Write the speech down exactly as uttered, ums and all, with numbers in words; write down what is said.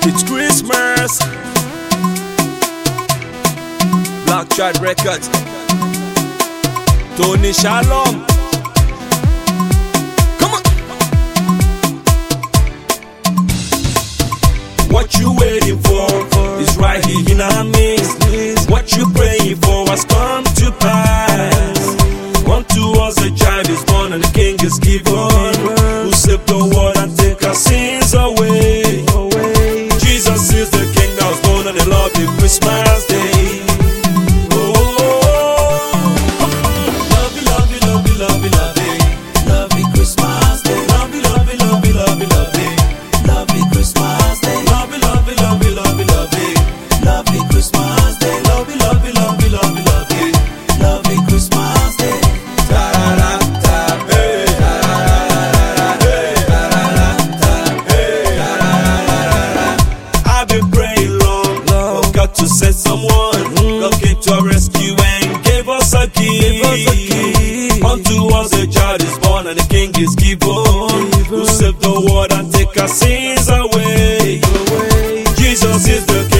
It's Christmas. Black Child Records. Tony Shalom. Come on. What you waiting for is right here in our midst. What you praying for has come to pass. Unto us a child is born and the king is given, who saved the world and take our sins away. Jesus is the king that was born on the lovely Christmas day. Oh, lovely, lovely, lovely, lovely, lovely, lovely Christmas day. Lovely, lovely, lovely, lovely, lovely, lovely Christmas day. Lovely, lovely, lovely, lovely, lovely, lovely Christmas day. Lovely, lovely, lovely, lovely, lovely, lovely Christmas day. To send someone, mm. God came to our rescue and gave us a key. Unto us a child is born and the king is given, who saved the world and take our sins away. away. Jesus is the